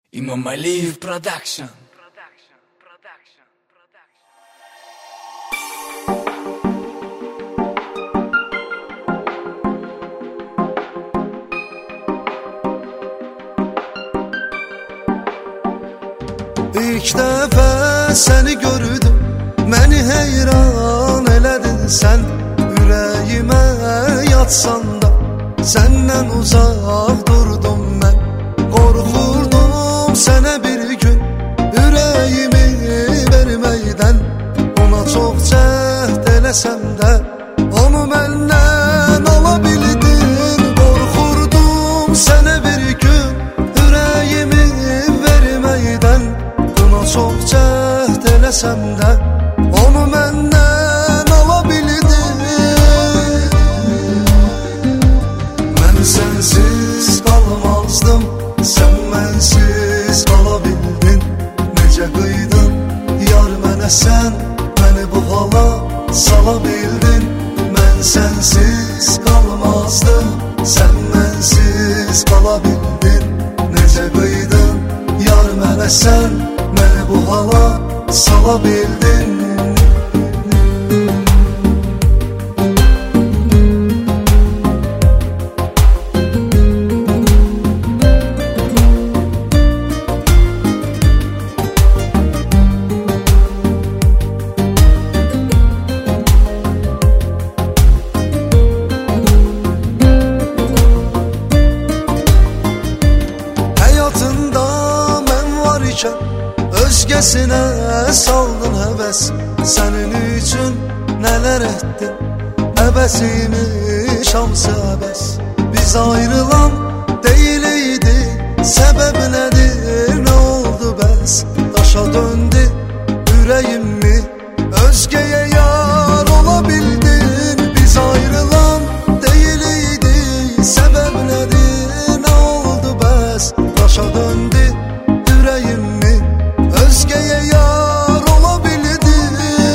İmam Aliyev Production. İlk dəfə səni gördüm, məni heyran elədin sən. Ürəyimə yatsan da, səndən uzaq durdum mən. Qorxurdum sənə bir gün, ürəyimi verməkdən. Ona çox cəhd eləsəm də, onu məndən ala bildin. Qorxurdum sənə bir gün, ürəyimi verməkdən. Ona çox cəhd eləsəm də, onu məndən ala bildin. Mən sənsiz qalmazdım, sən mənsiz qala bildin. Necə qıydın yar mənə sən, məni bu hala sala bildin. Mən sənsiz qalmazdım, sən mənsiz qala bildin. Necə qıydın yar mənə sən, məni bu hala sala bildin. Həyatında mən var ikən özgəsinə saldın həvəs. Sənin üçün nələr etdim, əbəsiymiş hamısı əbəs. Biz ayrılan deyil idi, səbəb nədir, nə oldu bəs? Daşa döndü ürəyimmi, özgəyə yar ola bildin. Biz ayrılan deyil idi, səbəb nədir, nə oldu bəs? Daşa döndü ürəyimmi, özgəyə yar ola bildin.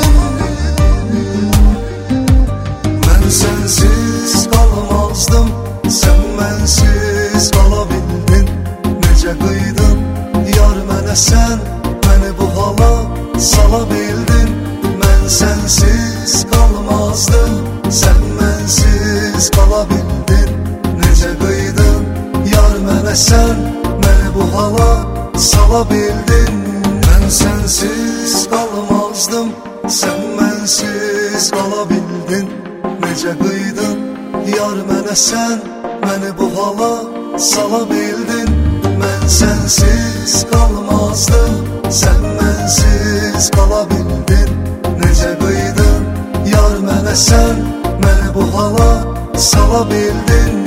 Mən sənsiz qalmazdım, sən mənsiz qala bildin. Necə qıydın yar mənə sən, məni bu hala sala bildin. Mən sənsiz qalmazdım, sən mənsiz qala bildin. Necə qıydın yar mənə sən, məni bu hala sala bildin. Mən sənsiz qalmazdım, sən mənsiz qala bildin. Necə qıydın yar mənə sən, məni bu hala sala bildin. Mən sənsiz qalmazdım, sən mənsiz qala bildin. Necə qıydın yar mənə sən, məni bu hala sala bildin.